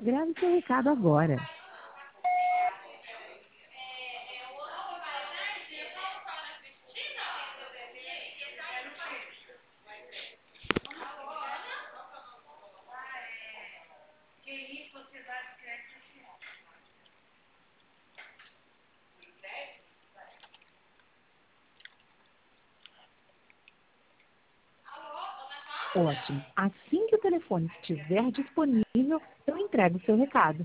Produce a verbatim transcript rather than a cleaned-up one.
Grave seu recado agora. Ótimo. Assim que o telefone estiver disponível, eu entrego o seu recado.